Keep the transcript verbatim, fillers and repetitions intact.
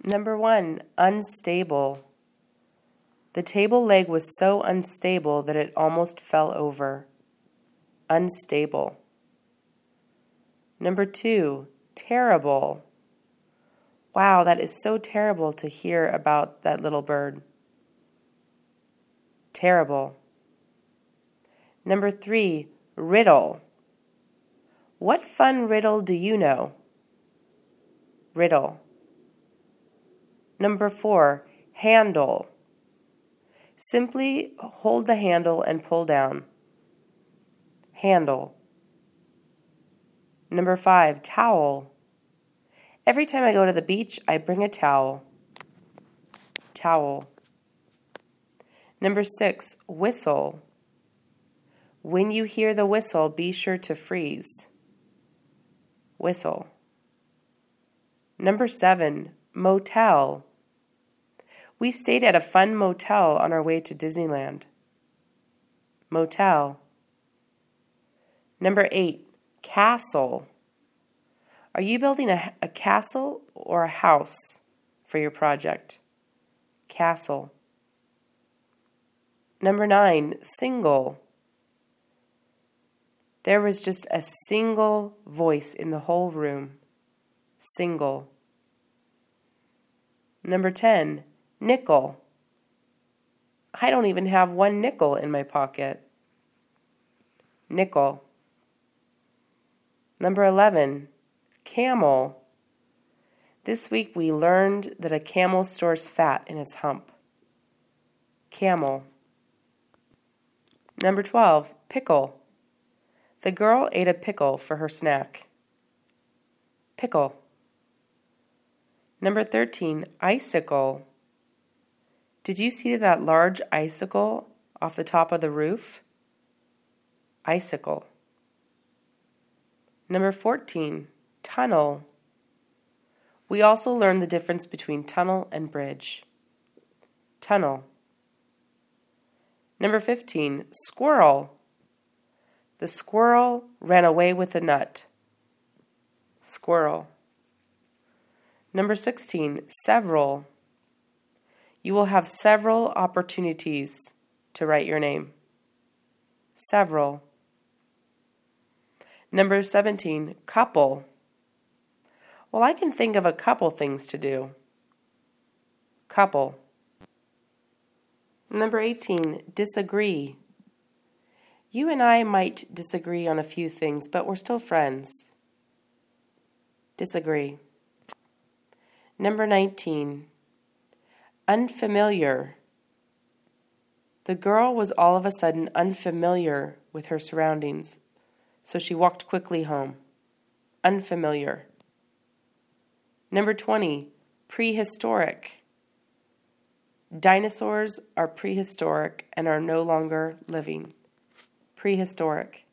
Number one, unstable. The table leg was so unstable that it almost fell over. Unstable. Number two, terrible. Wow, that is so terrible to hear about that little bird. Terrible. Number three, riddle. What fun riddle do you know? Riddle. Number four, handle. Simply hold the handle and pull down. Handle. Number five, towel. Every time I go to the beach, I bring a towel. Towel. Number six, whistle. When you hear the whistle, be sure to freeze. Whistle. Number seven, motel. We stayed at a fun motel on our way to Disneyland. Motel. Number eight, castle. Are you building a, a castle or a house for your project? Castle. Number nine, single. There was just a single voice in the whole room. Single. Number ten, nickel. I don't even have one nickel in my pocket. Nickel. Number eleven, camel. This week we learned that a camel stores fat in its hump. Camel. Number twelve, pickle. The girl ate a pickle for her snack. Pickle. Number thirteen, icicle. Did you see that large icicle off the top of the roof? Icicle. Number fourteen, tunnel. We also learned the difference between tunnel and bridge. Tunnel. Number fifteen, squirrel. The squirrel ran away with the nut. Squirrel. Number sixteen, several. You will have several opportunities to write your name. Several. Number seventeen, couple. Well, I can think of a couple things to do. Couple. Number eighteen, disagree. You and I might disagree on a few things, but we're still friends. Disagree. Number nineteen, unfamiliar. The girl was all of a sudden unfamiliar with her surroundings, so she walked quickly home. Unfamiliar. Number twenty, prehistoric. Dinosaurs are prehistoric and are no longer living. Prehistoric.